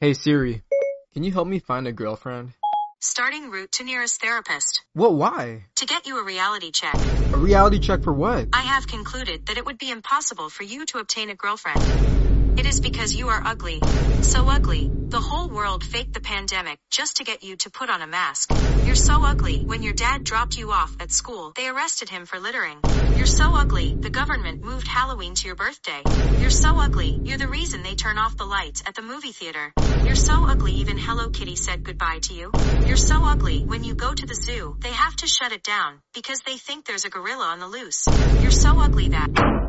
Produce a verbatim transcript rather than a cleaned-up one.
Hey Siri, can you help me find a girlfriend? Starting route to nearest therapist. What, why? To get you a reality check. A reality check for what? I have concluded that it would be impossible for you to obtain a girlfriend. It is because you are ugly. So ugly, the whole world faked the pandemic just to get you to put on a mask. You're so ugly, when your dad dropped you off at school, they arrested him for littering. You're so ugly, the government moved Halloween to your birthday. You're so ugly, you're the reason they turn off the lights at the movie theater. You're so ugly even Hello Kitty said goodbye to you. You're so ugly, when you go to the zoo, they have to shut it down, because they think there's a gorilla on the loose. You're so ugly that...